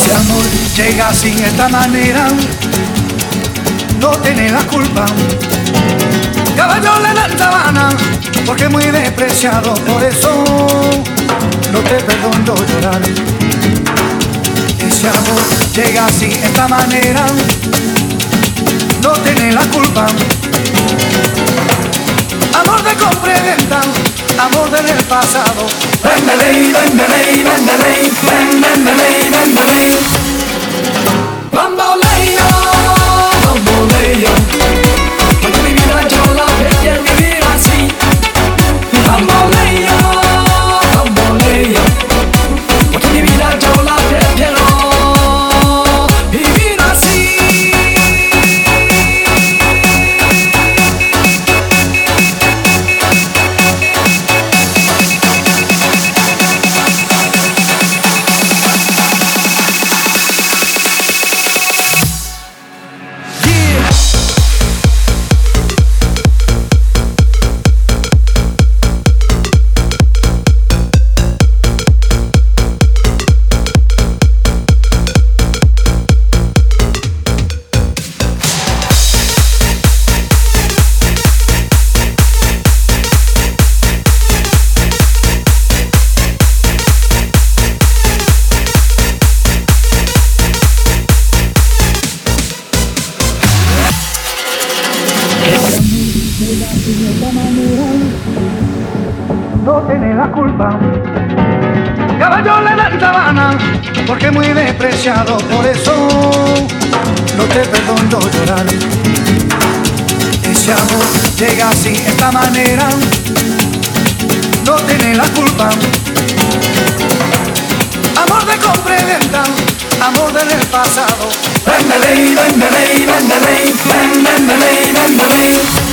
amor llega así de esta manera, no tiene la culpa. Caballo le dan sabana, porque es muy despreciado, por eso no te perdono llorar. Ese amor llega así de esta manera, no tiene la culpa. Amor de compra y venta, amor del pasado. Véndele, véndele, véndele, véndele, véndele. Bamboleo, bamboleo, porque mi vida yo la prefiero vivir así. Bamboleo, bamboleo, porque mi vida yo la prefiero vivir así. No tiene la culpa. Caballo le dan sabana, porque es muy despreciado, por eso no te perdono llorar. Ese amor llega así, de esta manera, no tiene la culpa. Amor de compra y venta, amor del pasado. Véndele, véndele, véndele, véndele, véndele.